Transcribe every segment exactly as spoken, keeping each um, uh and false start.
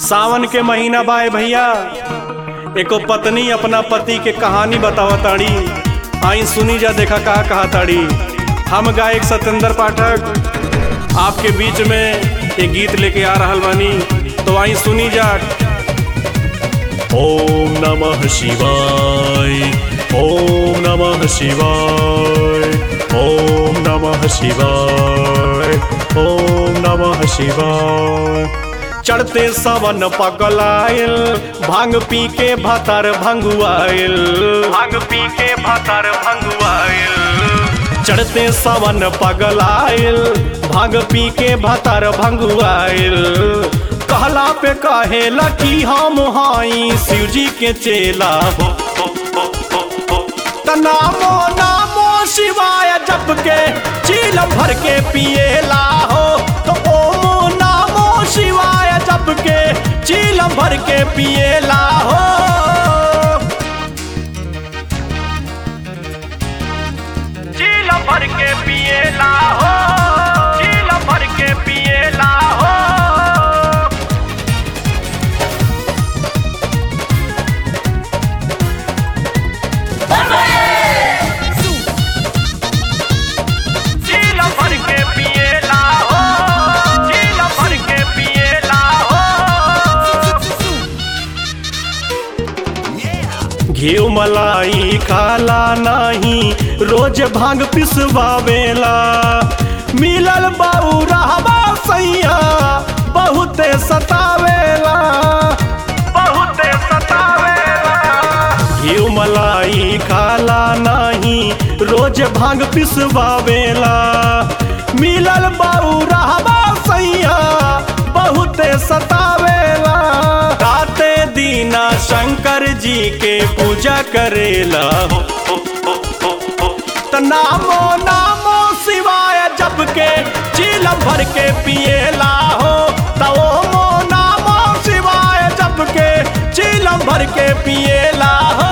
सावन के महीना बाए भैया, एको पत्नी अपना पति के कहानी बतावा ताड़ी। आई सुनी जा, देखा कहा कहा ताड़ी। हम गायक सत्येंद्र पाठक आपके बीच में एक गीत लेके आ रहा बानी, तो आई सुनी जा। ओम नमः शिवाय, ओम नमः शिवाय, ओम नमः शिवाय, ओम नमः शिवाय। चढ़ते सावन पगलाइल, भांग पी के भातार भंगुआइल, भांग पी के भातार भंगुआइल। चढ़ते सावन पगलाइल, भांग पी के भातार भंगुआइल। कहला पे कहेला कि हम हाई शिव जी के चेला हो, हो, हो, हो, हो। त नामो नामो शिवाय जप के चील भर के पिएला हो, तो ओमो नामो शिवाय जप के चील भर के पिएला हो। चील भर के पिएला हो, चील भर के पिएला हो। चील भर के पिएला हो, चील भर के पिएला हो। घी मलाई खाला नहीं, रोज भांग पिसवावेला। मिलल बौरहवा सैया बहुते सतावेला, बहुते सतावेला। घी मलाई खाला नहीं, रोज भांग पिसवावेला। मिलल बौरहवा सैया बहुते सतावेला। राते दीना शंकर जी के पूजा करेला हो, हो, हो, हो, हो। त नामो नामो शिवाय जप के चीलम भर के पिएला हो, त ओमो नामो शिवाय जप के चीलम भर के पिएला हो।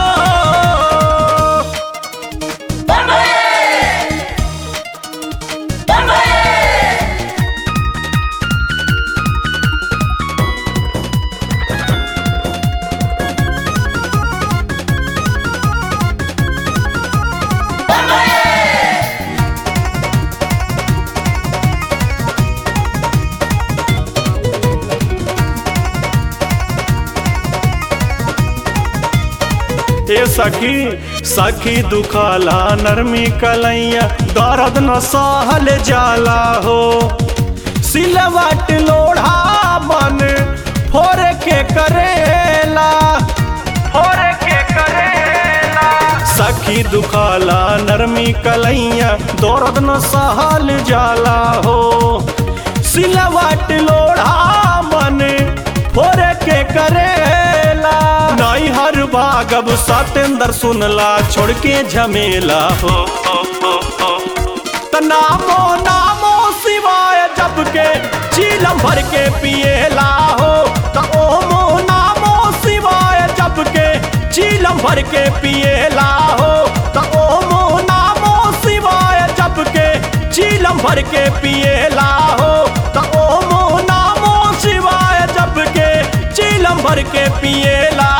ए सखी सखी दुखाला नरमी कलैया, दर्द न सहल जाला हो। सिलवट लोढ़ा मन फोड़ के करेला, फोड़ के करेला। सखी दुखाला नरमी कलैया, दर्द न सहल जाला हो। सिलवट लोढ़ा मन फोड़ के करेला। नहीं हर भागब सत्येंद्र सुनला, छोड़ के झमेला हो, हो, हो, हो। त नामो नामो शिवाय जप के चीलम भर के पिएला हो, त ओमो नामो शिवाय जप के चीलम भर के पिएला हो, त ओमो नामो शिवाय जप के चीलम भर के पिएला हो, त ओमो नामो शिवाय जप के चीलम भर के पिएला।